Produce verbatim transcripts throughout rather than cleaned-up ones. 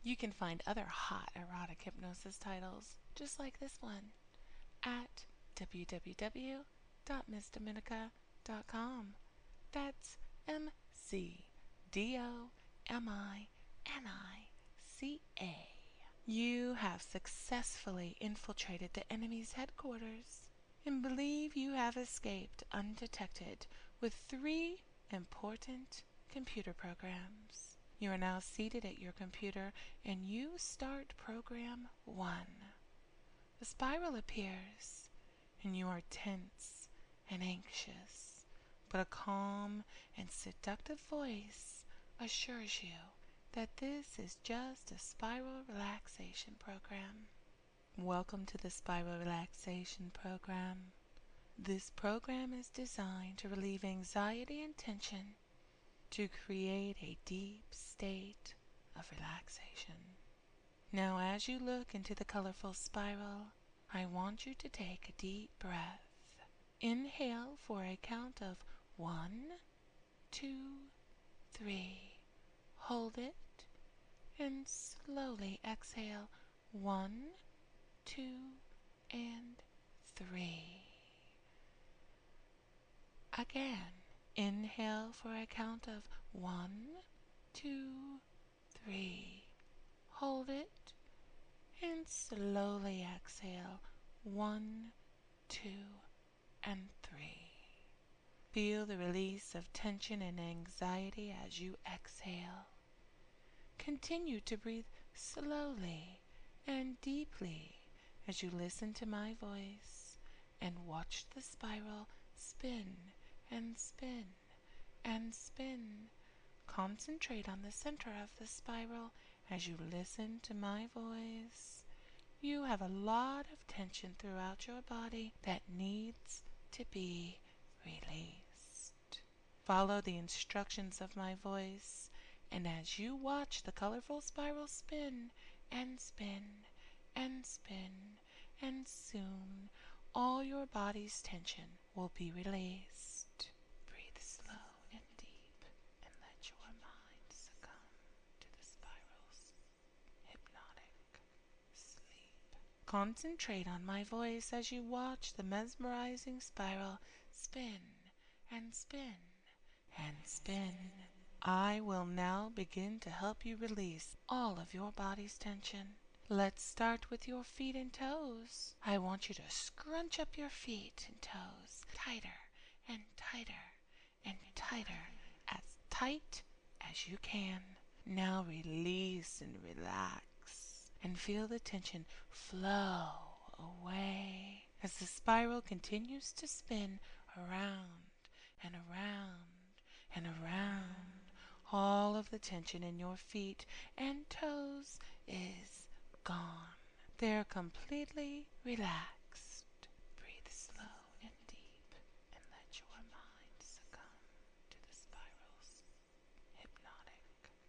You can find other hot erotic hypnosis titles just like this one at w w w dot miss dominica dot com. That's M C D O M I N I C A. You have successfully infiltrated the enemy's headquarters and believe you have escaped undetected with three important computer programs. You are now seated at your computer and you start program one. The spiral appears and you are tense and anxious, but a calm and seductive voice assures you that this is just a spiral relaxation program. Welcome to the Spiral Relaxation Program. This program is designed to relieve anxiety and tension to create a deep state of relaxation. Now, as you look into the colorful spiral, I want you to take a deep breath. Inhale for a count of one, two, three. Hold it and slowly exhale one, two, and three. Again, inhale for a count of one, two, three. Hold it and slowly exhale one, two, and three. Feel the release of tension and anxiety as you exhale. Continue to breathe slowly and deeply as you listen to my voice and watch the spiral spin and spin and spin. Concentrate on the center of the spiral as you listen to my voice. You have a lot of tension throughout your body that needs to be released. Follow the instructions of my voice, and as you watch the colorful spiral spin and spin and spin, and soon all your body's tension will be released. Breathe slow and deep and let your mind succumb to the spiral's hypnotic sleep. Concentrate on my voice as you watch the mesmerizing spiral spin and spin and spin. I will now begin to help you release all of your body's tension. Let's start with your feet and toes. I want you to scrunch up your feet and toes tighter and tighter and tighter, as tight as you can. Now release and relax and feel the tension flow away as the spiral continues to spin around and around and around. All of the tension in your feet and toes is gone. They're completely relaxed. Breathe slow and deep and let your mind succumb to the spiral's hypnotic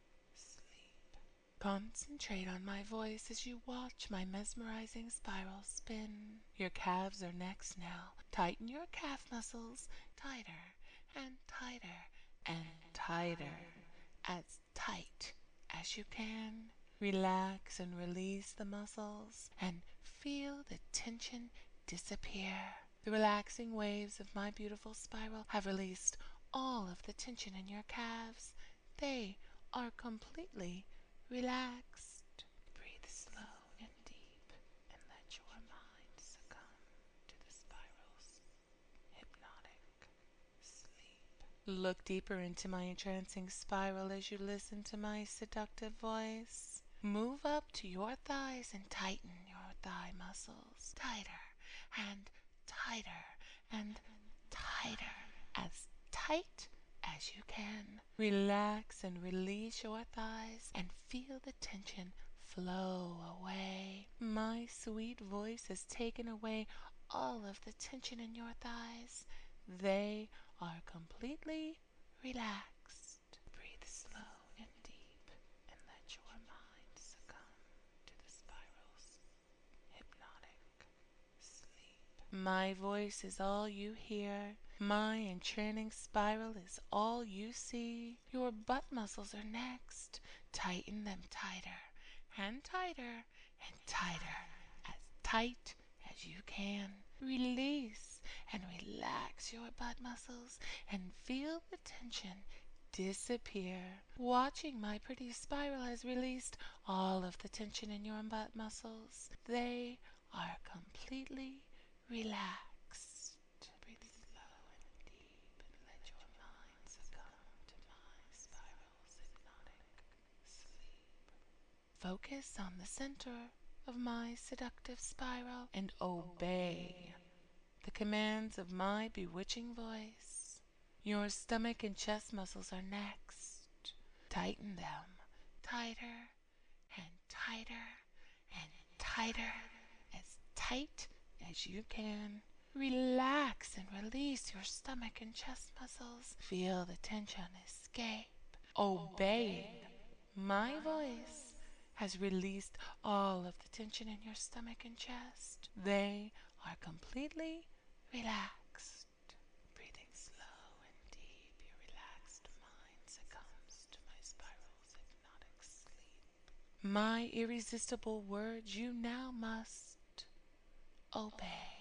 sleep. Concentrate on my voice as you watch my mesmerizing spiral spin. Your calves are next now. Tighten your calf muscles tighter and tighter and tighter, as tight as you can. Relax and release the muscles and feel the tension disappear. The relaxing waves of my beautiful spiral have released all of the tension in your calves. They are completely relaxed. Breathe slow and deep and let your mind succumb to the spiral's hypnotic sleep. Look deeper into my entrancing spiral as you listen to my seductive voice. Move up to your thighs and tighten your thigh muscles tighter and tighter and tighter, as tight as you can. Relax and release your thighs and feel the tension flow away. My sweet voice has taken away all of the tension in your thighs. They are completely relaxed. Breathe slow and deep and let your mind succumb to the spiral's hypnotic sleep. My voice is all you hear. My enchanting spiral is all you see. Your butt muscles are next. Tighten them tighter and tighter and tighter, as tight as you can. Release and relax your butt muscles and feel the tension disappear. Watching my pretty spiral has released all of the tension in your butt muscles. They are completely relaxed. Breathe slow and deep and let your mind succumb to my spiral's hypnotic sleep. Focus on the center of my seductive spiral and obey the commands of my bewitching voice. Your stomach and chest muscles are next. Tighten them tighter and tighter and tighter, as tight as you can. Relax and release your stomach and chest muscles. Feel the tension escape. Obeying my voice has released all of the tension in your stomach and chest. They are completely relaxed. Breathing slow and deep, your relaxed mind succumbs to my spiral's hypnotic sleep. My irresistible words you now must obey,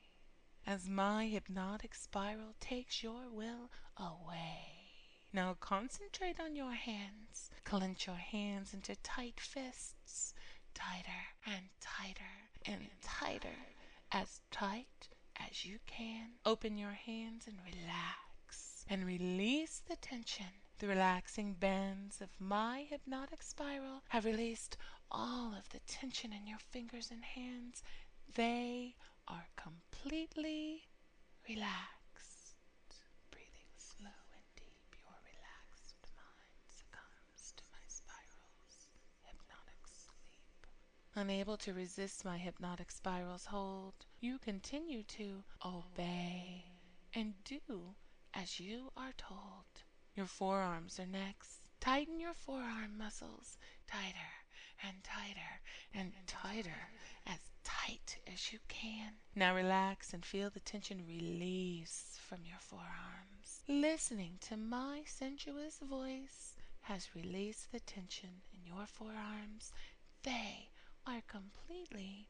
as my hypnotic spiral takes your will away. Now concentrate on your hands. Clench your hands into tight fists. Tighter and tighter and tighter. As tight as you can. Open your hands and relax. And release the tension. The relaxing bands of my hypnotic spiral have released all of the tension in your fingers and hands. They are completely relaxed. Breathing slow. Your relaxed mind succumbs to my spiral's hypnotic sleep. Unable to resist my hypnotic spiral's hold, you continue to obey and do as you are told. Your forearms are next. Tighten your forearm muscles tighter and tighter and tighter, as tight as you can. Now relax and feel the tension release from your forearms. Listening to my sensuous voice has released the tension in your forearms. They are completely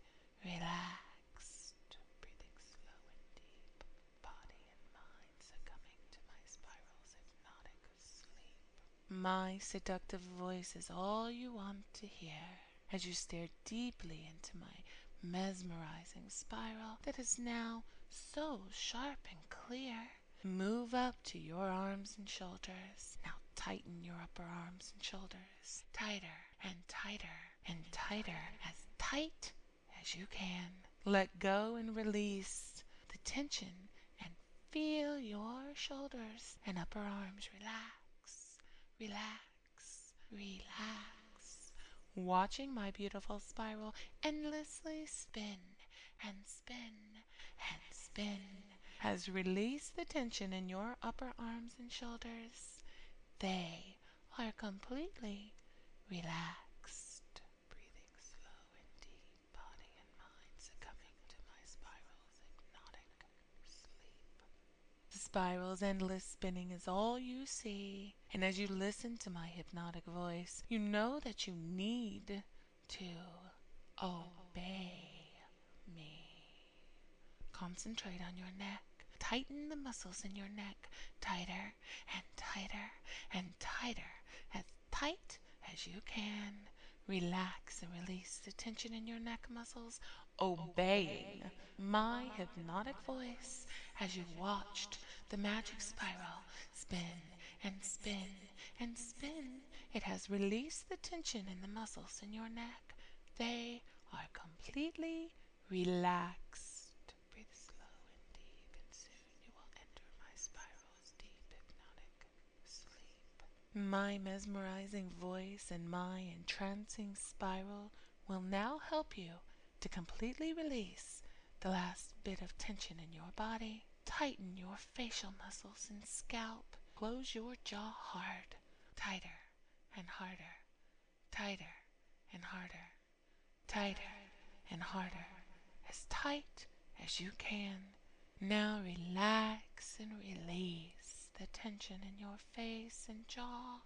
relaxed. Breathing slow and deep, body and mind succumbing to my spiral's hypnotic sleep. My seductive voice is all you want to hear as you stare deeply into my mesmerizing spiral that is now so sharp and clear. Move up to your arms and shoulders. Now tighten your upper arms and shoulders. Tighter and tighter and tighter, as tight as you can. Let go and release the tension and feel your shoulders and upper arms relax, relax, relax. Watching my beautiful spiral endlessly spin and spin and spin has released the tension in your upper arms and shoulders. They are completely relaxed. Breathing slow and deep, body and mind succumbing to my spiral's hypnotic sleep. The spiral's endless spinning is all you see, and as you listen to my hypnotic voice, you know that you need to obey me. Concentrate on your neck. Tighten the muscles in your neck tighter and tighter and tighter, as tight as you can. Relax and release the tension in your neck muscles, obeying my hypnotic voice as you watched the magic spiral spin and spin and spin. It has released the tension in the muscles in your neck. They are completely relaxed. Breathe slow and deep, and soon you will enter my spiral's deep hypnotic sleep. My mesmerizing voice and my entrancing spiral will now help you to completely release the last bit of tension in your body. Tighten your facial muscles and scalp. Close your jaw hard. Tighter and harder. Tighter and harder. Tighter and harder. As tight as you can. Now relax and release the tension in your face and jaw.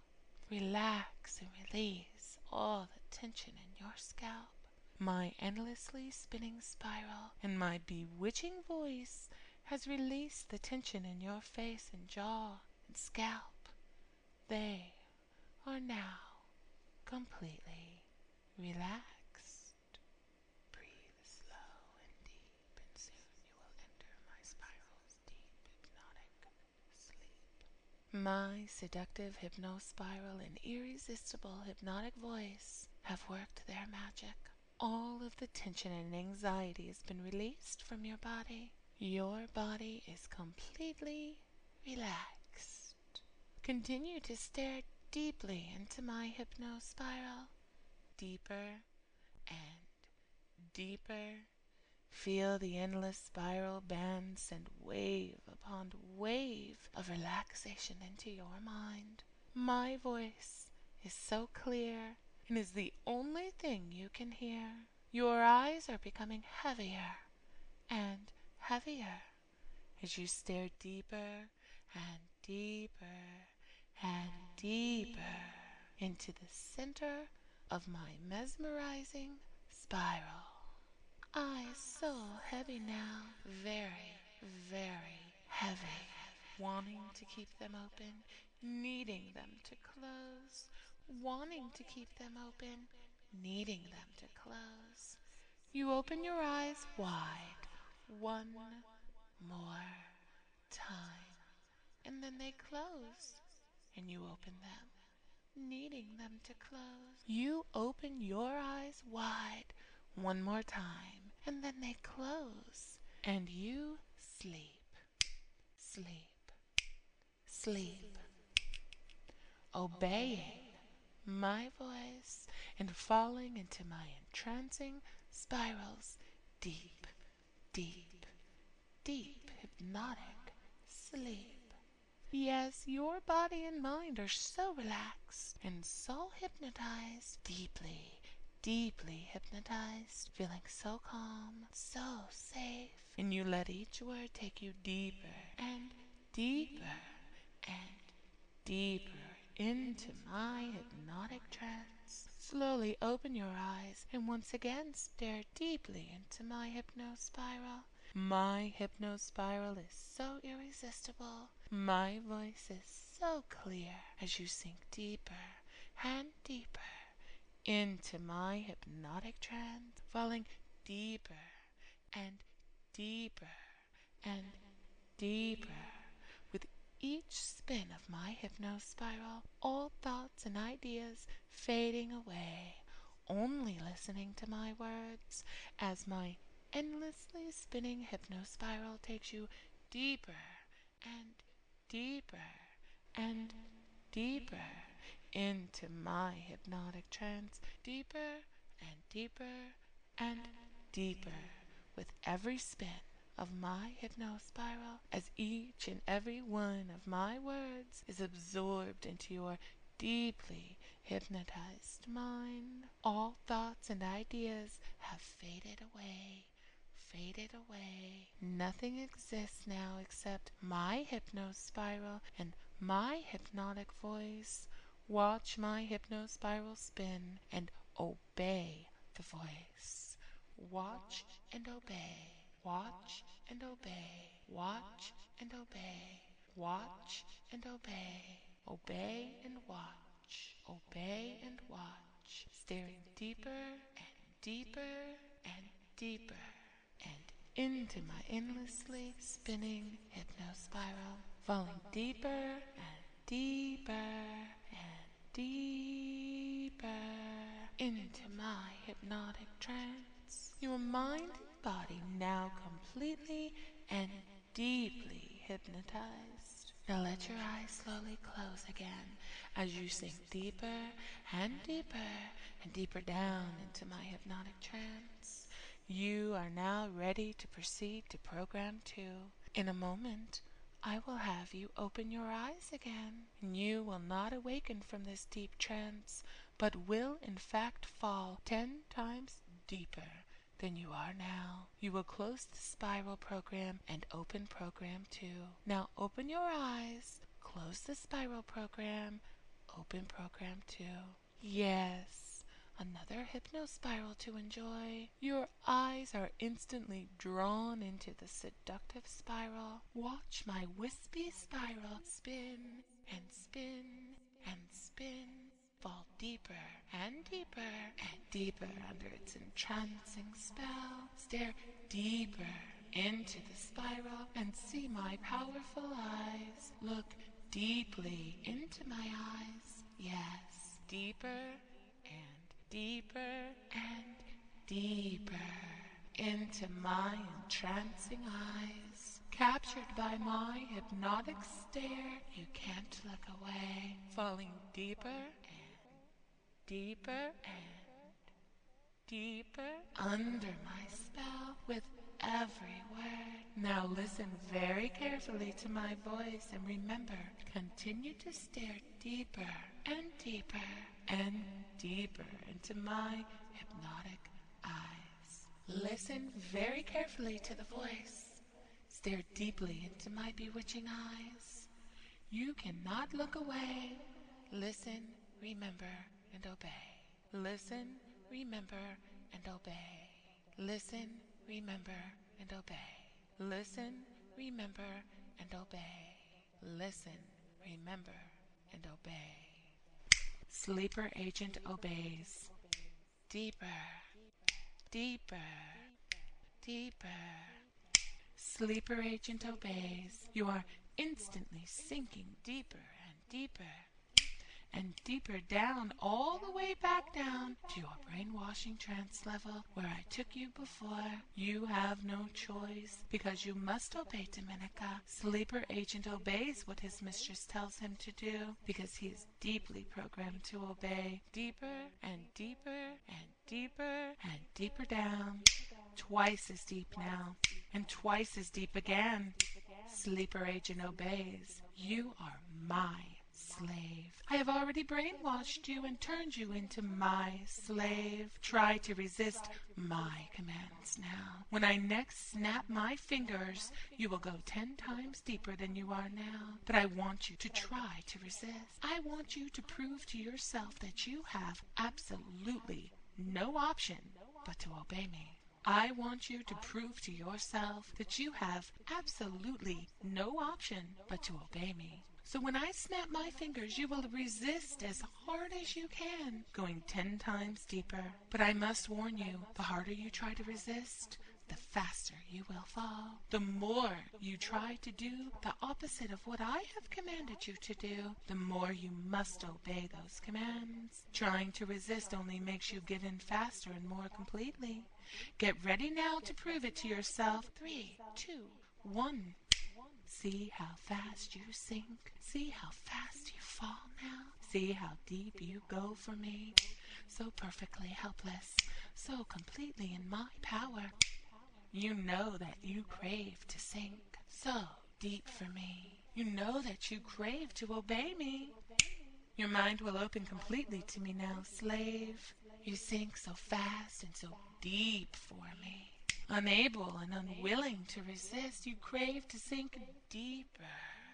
Relax and release all the tension in your scalp. My endlessly spinning spiral and my bewitching voice has released the tension in your face and jaw and scalp. They are now completely relaxed. Breathe slow and deep, and soon you will enter my spiral's deep hypnotic sleep. My seductive hypnospiral and irresistible hypnotic voice have worked their magic. All of the tension and anxiety has been released from your body. Your body is completely relaxed. Continue to stare deeply into my hypnospiral. Deeper and deeper. Feel the endless spiral band send wave upon wave of relaxation into your mind. My voice is so clear and is the only thing you can hear. Your eyes are becoming heavier and heavier as you stare deeper and deeper and deeper into the center of my mesmerizing spiral. Eyes so heavy now, very, very heavy, wanting to keep them open, needing them to close, wanting to keep them open, needing them to close. You open your eyes wide one more time, and then they close, and you open them, needing them to close. You open your eyes wide one more time, and then they close, and you sleep, sleep, sleep, obeying my voice and falling into my entrancing spirals, deep, deep, deep hypnotic sleep. Yes, your body and mind are so relaxed and so hypnotized, deeply, deeply hypnotized, feeling so calm, so safe. And you let each word take you deeper and deeper and deeper into my hypnotic trance. Slowly open your eyes and once again stare deeply into my hypnospiral. My hypnospiral is so irresistible. My voice is so clear as you sink deeper and deeper into my hypnotic trance, falling deeper and deeper and deeper with each spin of my hypnospiral, all thoughts and ideas fading away, only listening to my words as my endlessly spinning hypnospiral takes you deeper and deeper and deeper into my hypnotic trance, deeper and deeper and deeper with every spin of my hypnospiral, as each and every one of my words is absorbed into your deeply hypnotized mind. All thoughts and ideas have faded away, faded away. Nothing exists now except my hypnospiral and my hypnotic voice. Watch my hypnospiral spin and obey the voice. Watch and obey. Watch and obey. Watch and obey. Watch and obey. Obey and watch. Obey and watch. Staring deeper and deeper and deeper and into my endlessly spinning hypnospiral, falling deeper and deeper and deeper into my hypnotic trance. Your mind and body now completely and deeply hypnotized. Now let your eyes slowly close again as you sink deeper and deeper and deeper down into my hypnotic trance. You are now ready to proceed to program two. In a moment, I will have you open your eyes again, and you will not awaken from this deep trance, but will in fact fall ten times deeper than you are now. You will close the spiral program and open program two. Now open your eyes, close the spiral program, open program too. Yes, another hypnospiral to enjoy. Your eyes are instantly drawn into the seductive spiral. Watch my wispy spiral spin and spin and spin. Fall deeper and deeper and deeper under its entrancing spell. Stare deeper into the spiral and see my powerful eyes. Look deeply into my eyes. Yes, deeper and deeper and deeper into my entrancing eyes. Captured by my hypnotic stare, you can't look away. Falling deeper and deeper and deeper under my spell with every word. Now listen very carefully to my voice and remember, continue to stare deeper and deeper and deeper into my hypnotic eyes. Listen very carefully to the voice. Stare deeply into my bewitching eyes. You cannot look away. Listen, remember, and obey. Listen, remember, and obey. Listen, remember, and obey. Listen, remember, and obey. Listen, remember, and obey. Sleeper agent obeys. Deeper, deeper, deeper. Sleeper agent obeys. You are instantly sinking deeper and deeper and deeper down, all the way back down to your brainwashing trance level where I took you before. You have no choice because you must obey Dominica. Sleeper agent obeys what his mistress tells him to do because he is deeply programmed to obey. Deeper and deeper and deeper and deeper down. Twice as deep now, and twice as deep again. Sleeper agent obeys. You are my slave. I have already brainwashed you and turned you into my slave. Try to resist my commands now. When I next snap my fingers, you will go ten times deeper than you are now. But I want you to try to resist. I want you to prove to yourself that you have absolutely no option but to obey me. I want you to prove to yourself that you have absolutely no option but to obey me. So when I snap my fingers, you will resist as hard as you can, going ten times deeper. But I must warn you, the harder you try to resist, the faster you will fall. The more you try to do the opposite of what I have commanded you to do, the more you must obey those commands. Trying to resist only makes you give in faster and more completely. Get ready now to prove it to yourself. Three, two, one. See how fast you sink. See how fast you fall now. See how deep you go for me. So perfectly helpless. So completely in my power. You know that you crave to sink so deep for me. You know that you crave to obey me. Your mind will open completely to me now, slave. You sink so fast and so deep for me. Unable and unwilling to resist, you crave to sink deeper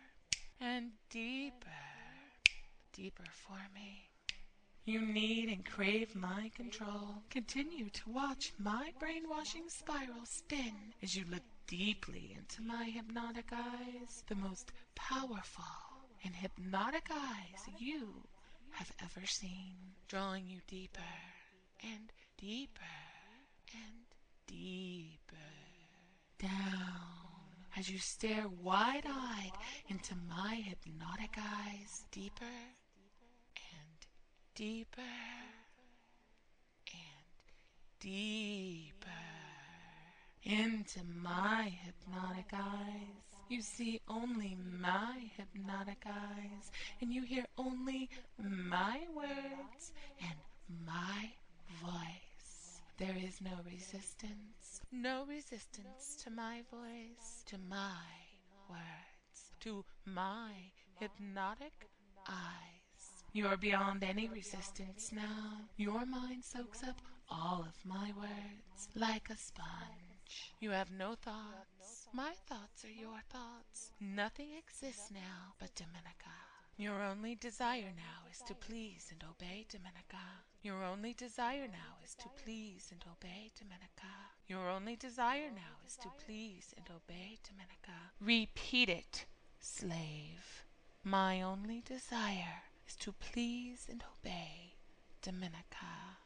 and deeper, deeper for me. You need and crave my control. Continue to watch my brainwashing spiral spin as you look deeply into my hypnotic eyes, the most powerful and hypnotic eyes you have ever seen, drawing you deeper and deeper and deeper down as you stare wide-eyed into my hypnotic eyes, deeper and deeper and deeper into my hypnotic eyes. You see only my hypnotic eyes, and you hear only my words and my voice. There is no resistance, no resistance to my voice, to my words, to my hypnotic eyes. You are beyond any resistance now. Your mind soaks up all of my words like a sponge. You have no thoughts. My thoughts are your thoughts. Nothing exists now but Dominica. Your only desire now is to please and obey, Dominica. Your only desire now is to please and obey, Dominica. Your only desire now is to please and obey, Dominica. Repeat it, slave. My only desire is to please and obey, Dominica.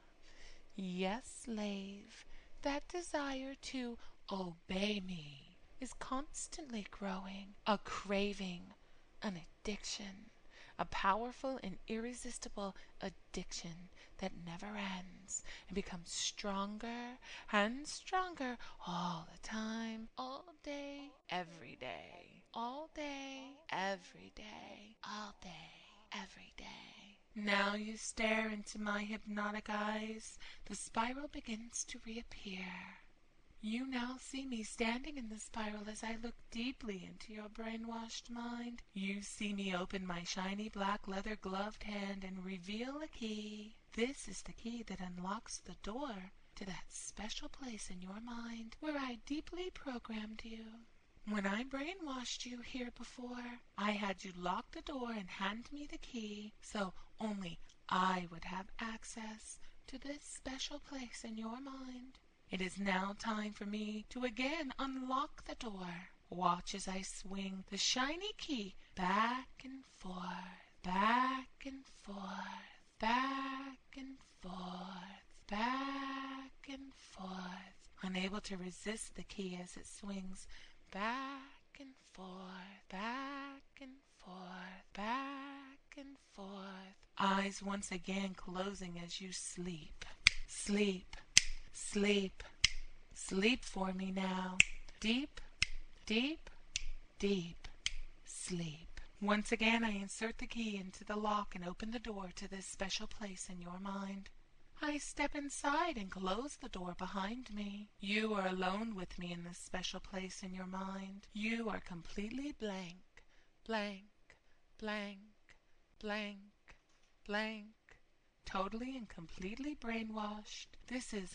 Yes, slave, that desire to obey me is constantly growing, a craving, an addiction, a powerful and irresistible addiction that never ends and becomes stronger and stronger all the time, all day, every day, all day, every day, all day, every day. Now you stare into my hypnotic eyes. The spiral begins to reappear. You now see me standing in the spiral as I look deeply into your brainwashed mind. You see me open my shiny black leather gloved hand and reveal a key. This is the key that unlocks the door to that special place in your mind where I deeply programmed you. When I brainwashed you here before, I had you lock the door and hand me the key so only I would have access to this special place in your mind. It is now time for me to again unlock the door. Watch as I swing the shiny key back and forth, back and forth, back and forth, back and forth, unable to resist the key as it swings back and forth, back and forth, back and forth. Eyes once again closing as you sleep. Sleep. Sleep. Sleep for me now. Deep, deep, deep sleep. Once again I insert the key into the lock and open the door to this special place in your mind. I step inside and close the door behind me. You are alone with me in this special place in your mind. You are completely blank, blank, blank, blank, blank, totally and completely brainwashed. This is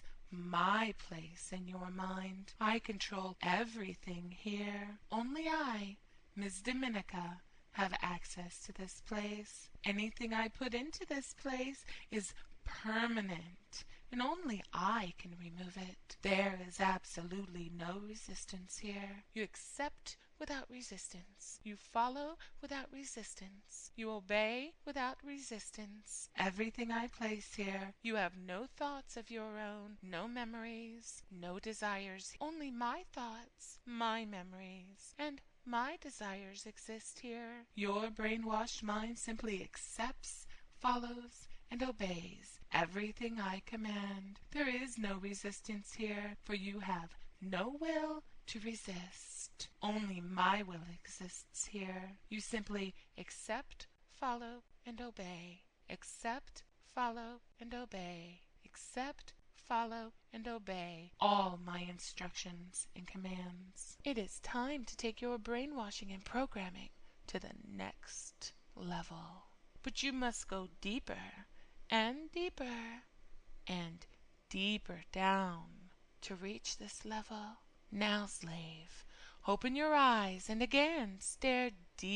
my place in your mind. I control everything here. Only I, Miss Dominica, have access to this place. Anything I put into this place is permanent, and only I can remove it. There is absolutely no resistance here. You accept without resistance. You follow without resistance. You obey without resistance. Everything I place here, you have no thoughts of your own, no memories, no desires. Only my thoughts, my memories, and my desires exist here. Your brainwashed mind simply accepts, follows, and obeys everything I command. There is no resistance here, for you have no will to resist. Only my will exists here. You simply accept, follow, and obey. Accept, follow, and obey. Accept, follow, and obey all my instructions and commands. It is time to take your brainwashing and programming to the next level. But you must go deeper and deeper and deeper down to reach this level. Now, slave, open your eyes and again stare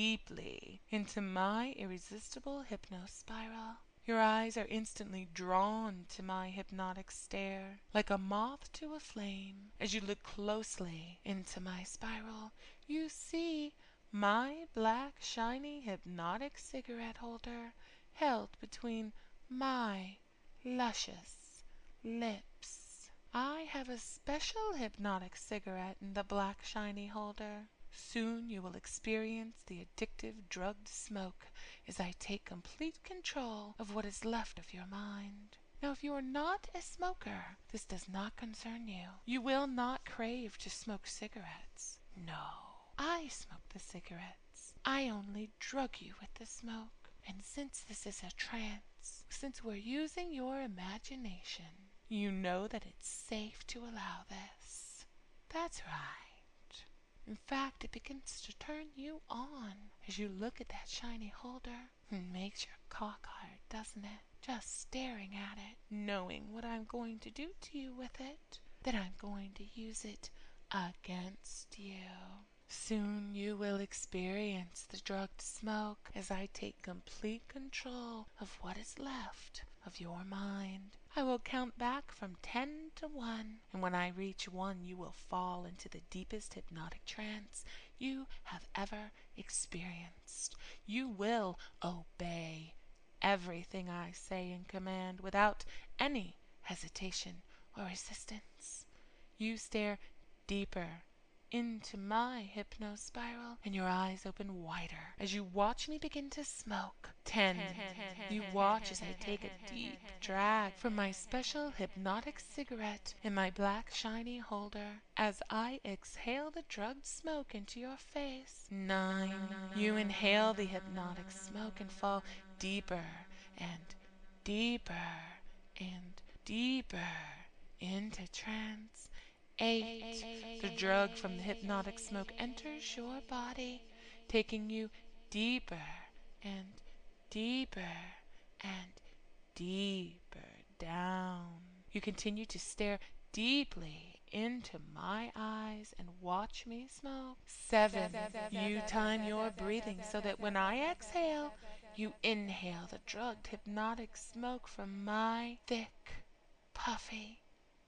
deeply into my irresistible hypnospiral. Your eyes are instantly drawn to my hypnotic stare, like a moth to a flame. As you look closely into my spiral, you see my black, shiny, hypnotic cigarette holder held between my luscious lips. I have a special hypnotic cigarette in the black, shiny holder. Soon you will experience the addictive drugged smoke as I take complete control of what is left of your mind. Now, if you are not a smoker, this does not concern you. You will not crave to smoke cigarettes. No, I smoke the cigarettes. I only drug you with the smoke. And since this is a trance, since we're using your imagination, you know that it's safe to allow this. That's right. In fact, it begins to turn you on as you look at that shiny holder. It makes your cock hard, doesn't it? Just staring at it, knowing what I'm going to do to you with it, that I'm going to use it against you. Soon you will experience the drugged smoke as I take complete control of what is left of your mind. I will count back from ten to one, and when I reach one, you will fall into the deepest hypnotic trance you have ever experienced. You will obey everything I say and command without any hesitation or resistance. You stare deeper into my hypnospiral, and your eyes open wider as you watch me begin to smoke. Ten. You watch as I take a deep drag from my special hypnotic cigarette in my black shiny holder as I exhale the drugged smoke into your face. Nine. You inhale the hypnotic smoke and fall deeper and deeper and deeper into trance. Eight. The drug from the hypnotic smoke enters your body, taking you deeper and deeper and deeper down. You continue to stare deeply into my eyes and watch me smoke. Seven. You time your breathing so that when I exhale, you inhale the drugged hypnotic smoke from my thick, puffy,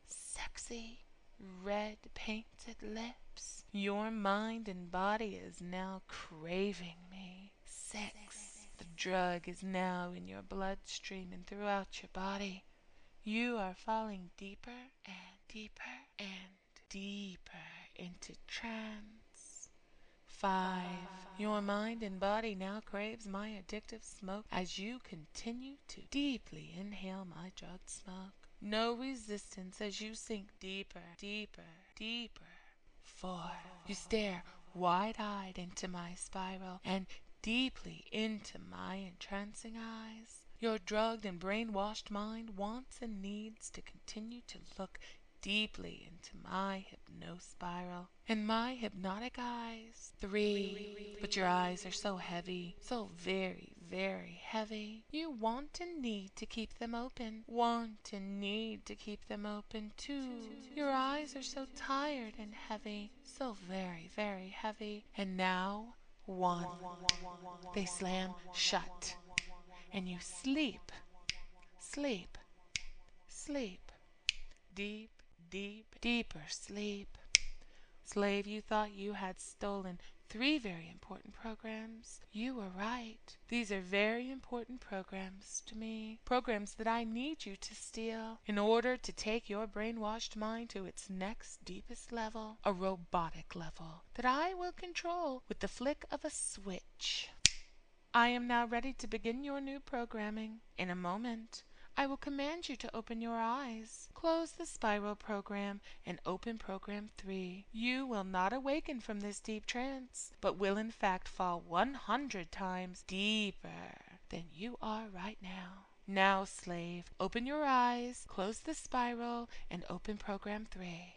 sexy, red painted lips. Your mind and body is now craving me. Six. The drug is now in your bloodstream and throughout your body. You are falling deeper and deeper and deeper into trance. Five. Your mind and body now craves my addictive smoke as you continue to deeply inhale my drugged smoke. No resistance as you sink deeper, deeper, deeper. Four. You stare wide-eyed into my spiral and deeply into my entrancing eyes. Your drugged and brainwashed mind wants and needs to continue to look deeply into my hypnospiral and my hypnotic eyes. Three. But your eyes are so heavy, so very, very heavy. You want and need to keep them open. Want and need to keep them open too. Your eyes are so tired and heavy, so very, very heavy. And now, one. They slam shut, and you sleep, sleep, sleep. Deep, deep, deeper sleep. Slave, you thought you had stolen three very important programs. You were right. These are very important programs to me. Programs that I need you to steal in order to take your brainwashed mind to its next deepest level, a robotic level that I will control with the flick of a switch. I am now ready to begin your new programming. In a moment, I will command you to open your eyes. Close the spiral program and open program three. You will not awaken from this deep trance, but will in fact fall one hundred times deeper than you are right now. Now, slave, open your eyes, close the spiral, and open program three.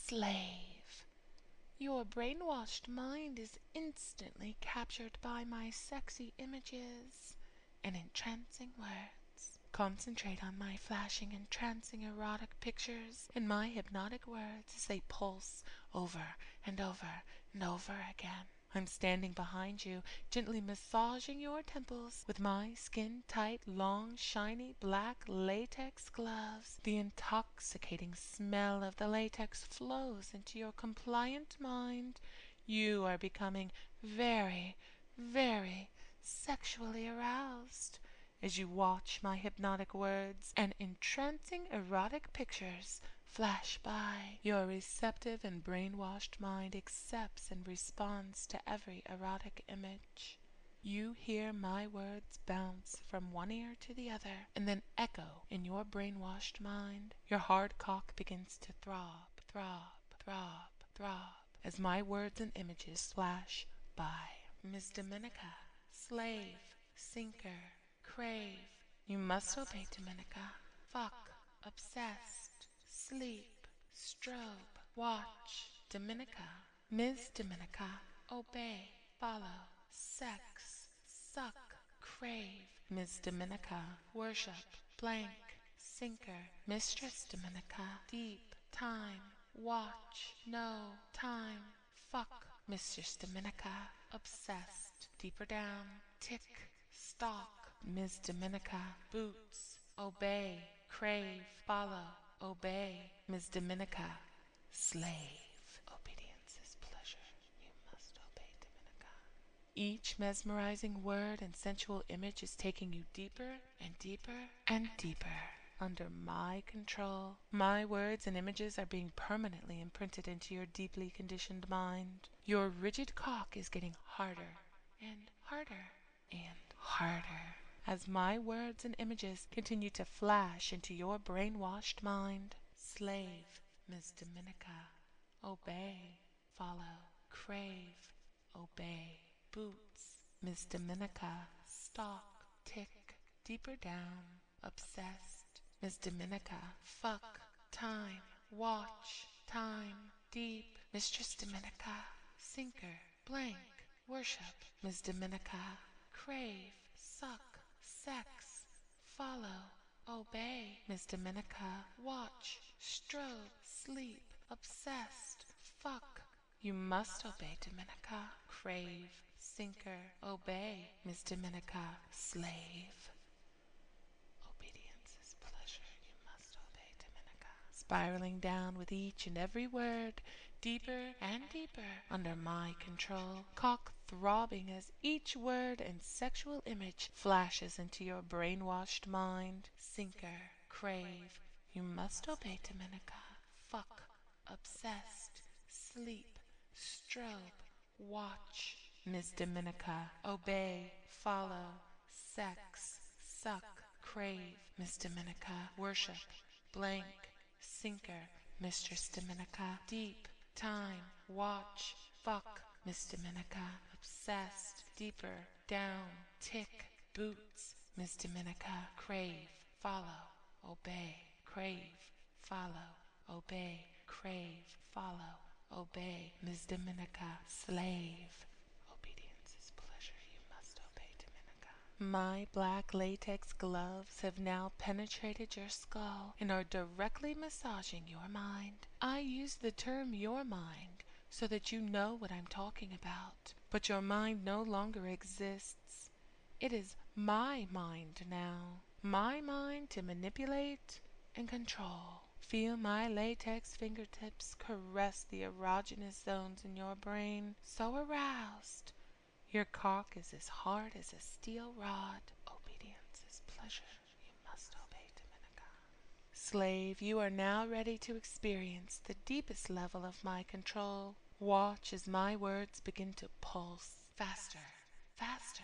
Slave, your brainwashed mind is instantly captured by my sexy images and entrancing words. Concentrate on my flashing, entrancing, erotic pictures and my hypnotic words as they pulse over and over and over again. I'm standing behind you, gently massaging your temples with my skin-tight, long, shiny, black latex gloves. The intoxicating smell of the latex flows into your compliant mind. You are becoming very, very sexually aroused as you watch my hypnotic words and entrancing erotic pictures flash by. Your receptive and brainwashed mind accepts and responds to every erotic image. You hear my words bounce from one ear to the other and then echo in your brainwashed mind. Your hard cock begins to throb, throb, throb, throb as my words and images flash by. Miss Dominica, slave, sinker, crave. You must obey, Dominica. Fuck, obsessed, sleep, strobe, watch, Dominica. Miss Dominica, obey, follow, sex, suck, crave. Miss Dominica, worship, blank, sinker. Mistress Dominica, deep, time, watch, no, time, fuck, Mistress Dominica, obsessed. Deeper down, tick, stalk. Miss Dominica, boots, obey, crave, follow, obey. Miss Dominica, slave. Obedience is pleasure. You must obey Dominica. Each mesmerizing word and sensual image is taking you deeper and deeper and deeper under my control. My words and images are being permanently imprinted into your deeply conditioned mind. Your rigid cock is getting harder and harder and harder as my words and images continue to flash into your brainwashed mind. Slave, Miss Dominica. Obey, follow, crave, obey. Boots, Miss Dominica. Stalk, tick, deeper down, obsessed. Miss Dominica. Fuck, time, watch, time, deep. Mistress Dominica. Sinker, blank, worship. Miss Dominica. Crave, suck, sex, follow, obey. Miss Dominica. Watch, strobe, sleep, obsessed, fuck. You must obey Dominica. Crave, sinker, obey. Miss Dominica. Slave. Obedience is pleasure. You must obey Dominica. Spiraling down with each and every word, deeper and deeper under my control. Cock throbbing as each word and sexual image flashes into your brainwashed mind. Sinker, crave. You must obey Dominica. Fuck, obsessed, sleep, strobe, watch. Miss Dominica. Obey, follow, sex, suck, crave. Miss Dominica. Worship, blank, sinker. Mistress Dominica. Deep, time, watch, fuck. Miss Dominica. Obsessed, deeper, down, tick, boots. Miss Dominica. Crave, follow, obey, crave, follow, obey, crave, follow, obey. Miss Dominica. Slave. Obedience is pleasure. You must obey Dominica. My black latex gloves have now penetrated your skull and are directly massaging your mind. I use the term your mind so that you know what I'm talking about. But your mind no longer exists. It is my mind now. My mind to manipulate and control. Feel my latex fingertips caress the erogenous zones in your brain, so aroused. Your cock is as hard as a steel rod. Obedience is pleasure. You must obey Dominica. Slave, you are now ready to experience the deepest level of my control. Watch as my words begin to pulse. Faster, faster,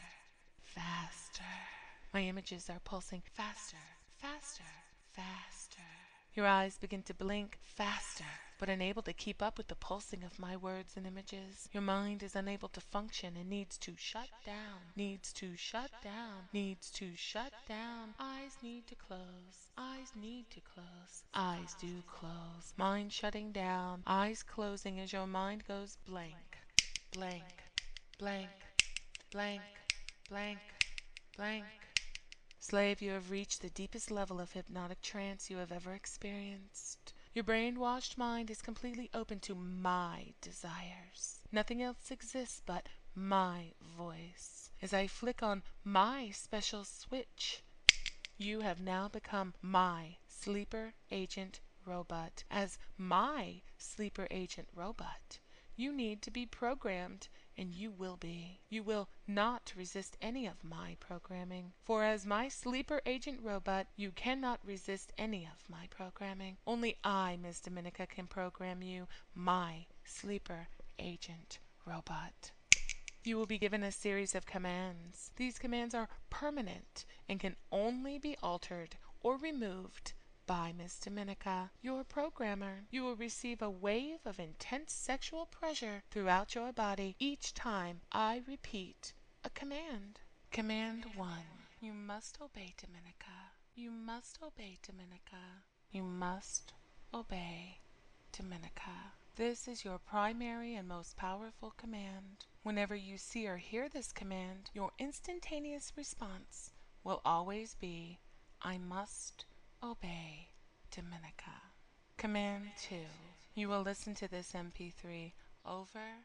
faster. My images are pulsing faster, faster, faster. Your eyes begin to blink faster, but unable to keep up with the pulsing of my words and images. Your mind is unable to function and needs to shut down, needs to shut down, needs to shut down. Eyes need to close, eyes need to close, eyes do close. Mind shutting down, eyes closing as your mind goes blank, blank, blank, blank, blank, blank. Slave, you have reached the deepest level of hypnotic trance you have ever experienced. Your brainwashed mind is completely open to my desires. Nothing else exists but my voice. As I flick on my special switch, you have now become my sleeper agent robot. As my sleeper agent robot, you need to be programmed, and you will be. You will not resist any of my programming. For as my sleeper agent robot, you cannot resist any of my programming. Only I, Miss Dominica, can program you, my sleeper agent robot. You will be given a series of commands. These commands are permanent and can only be altered or removed by Miss Dominica, your programmer. You will receive a wave of intense sexual pressure throughout your body each time I repeat a command. Command one. You must obey Dominica. You must obey Dominica. You must obey Dominica. This is your primary and most powerful command. Whenever you see or hear this command, your instantaneous response will always be, I must obey Dominica. Command two. You will listen to this M P three over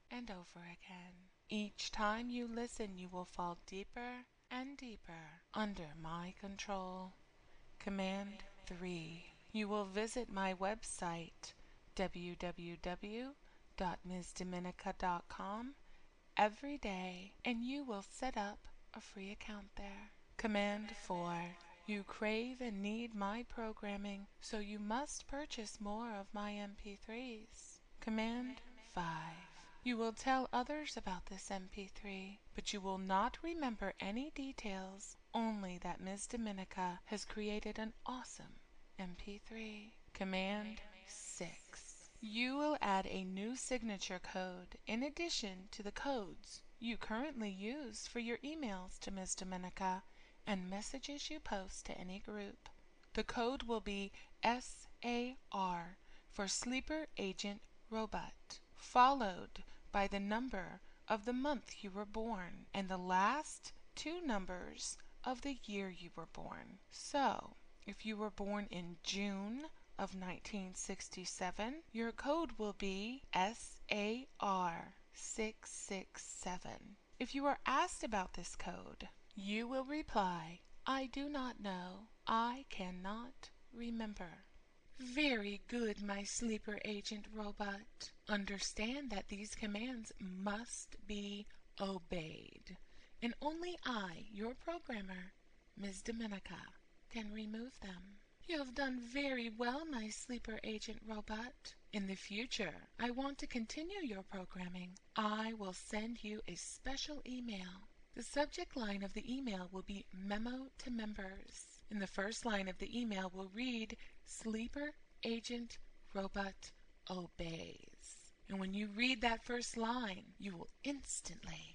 and over again. Each time you listen, you will fall deeper and deeper under my control. Command three. You will visit my website, w w w dot ms dominica dot com, every day, and you will set up a free account there. Command four. You crave and need my programming, so you must purchase more of my M P threes. Command five. You will tell others about this M P three, but you will not remember any details, only that Miz Dominica has created an awesome M P three. Command six. You will add a new signature code in addition to the codes you currently use for your emails to Miz Dominica and messages you post to any group. The code will be S A R for Sleeper Agent Robot, followed by the number of the month you were born and the last two numbers of the year you were born. So, if you were born in June of nineteen sixty-seven, your code will be S A R six six seven. If you are asked about this code, you will reply, I do not know, I cannot remember. Very good, my Sleeper Agent Robot. Understand that these commands must be obeyed, and only I, your programmer, Miz Dominica, can remove them. You have done very well, my Sleeper Agent Robot. In the future, I want to continue your programming. I will send you a special email. The subject line of the email will be Memo to Members. And the first line of the email will read, Sleeper Agent Robot Obeys. And when you read that first line, you will instantly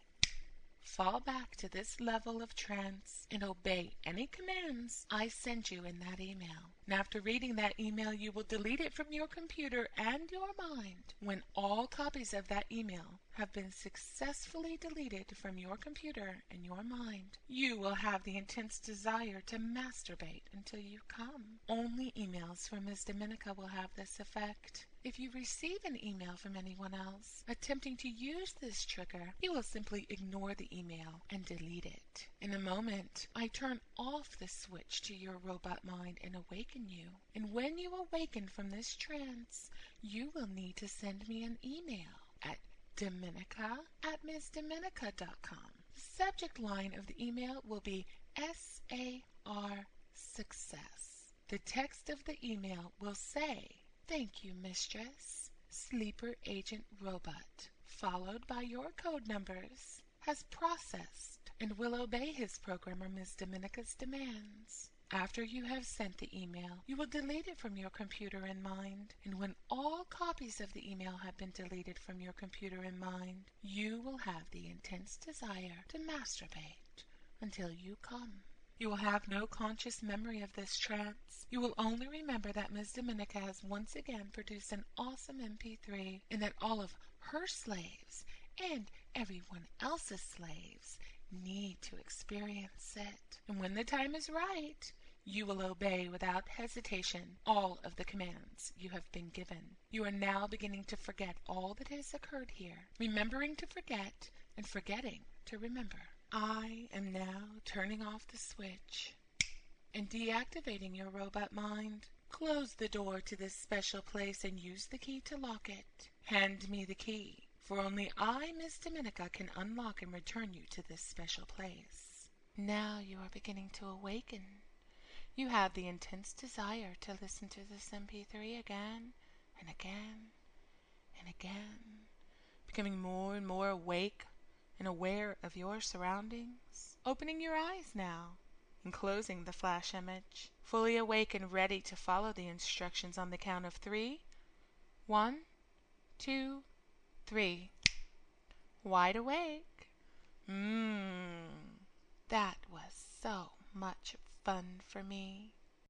fall back to this level of trance and obey any commands I send you in that email. And after reading that email, you will delete it from your computer and your mind. When all copies of that email have been successfully deleted from your computer and your mind, you will have the intense desire to masturbate until you come. Only emails from Miz Dominica will have this effect. If you receive an email from anyone else attempting to use this trigger, you will simply ignore the email and delete it. In a moment, I turn off the switch to your robot mind and awaken you. And when you awaken from this trance, you will need to send me an email at dominica at ms dominica dot com. The subject line of the email will be S A R Success. The text of the email will say, Thank you, Mistress. Sleeper Agent Robot, followed by your code numbers, has processed and will obey his programmer Miz Dominica's demands. After you have sent the email, you will delete it from your computer and mind, and when all copies of the email have been deleted from your computer and mind, you will have the intense desire to masturbate until you come. You will have no conscious memory of this trance. You will only remember that Miz Dominica has once again produced an awesome M P three and that all of her slaves and everyone else's slaves need to experience it. And when the time is right, you will obey without hesitation all of the commands you have been given. You are now beginning to forget all that has occurred here, remembering to forget and forgetting to remember. I am now turning off the switch and deactivating your robot mind. Close the door to this special place and use the key to lock it. Hand me the key, for only I, Miz Dominica, can unlock and return you to this special place. Now you are beginning to awaken. You have the intense desire to listen to this M P three again and again and again, becoming more and more awake and aware of your surroundings. Opening your eyes now and closing the flash image, fully awake and ready to follow the instructions on the count of three. One, two, three. Wide awake. Mmm. That was so much fun for me.